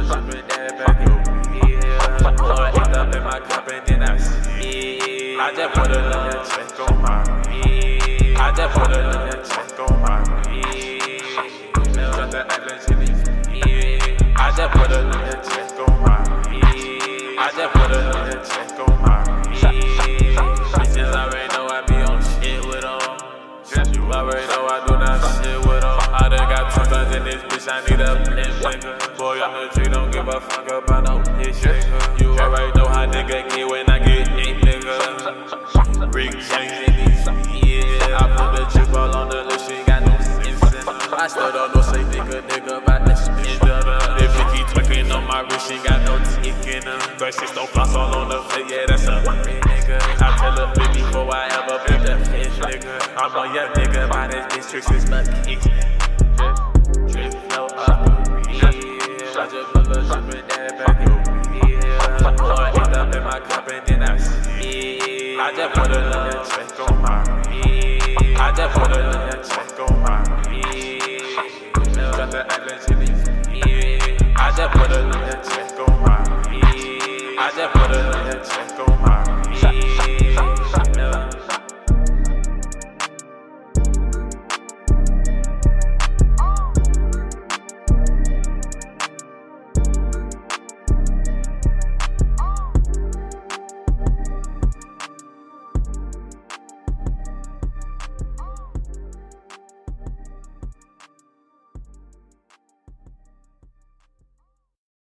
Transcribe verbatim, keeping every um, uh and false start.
shipping that back in. Yeah, pour it up in my cup and then I see. I just put a little check on my wrist. I just put a little check on my wrist. Got the island chili. I just put a little check on my wrist. I just put a little check on my wrist. Bitches already know I be on shit with them. You already know I do that shit with them. I done got two guns in this bitch, I need a flip nigga. Boy on the tree, don't give a fuck about no bitch nigga. You already know how nigga get when I get hit nigga. Rick James in these, yeah. I put the chip all on the list, she ain't got no sense in her. I still don't know say nigga, nigga about that shit. If it keep twerking on my wrist, she ain't got no tick in her. Gracious don't floss all on the plate, yeah, that's a free nigga. I tell her fifty before I ever pick that fish nigga. I'm a young nigga, my this bitch tricks is my kick. Drip, no up, yeah. I just put a shipping that back in. Yeah, pour it up in my cup and then I see. I just put a little check on my wrist. I just put a little check on my wrist. Got the island chili. I just put a little check on my wrist. I just put a little check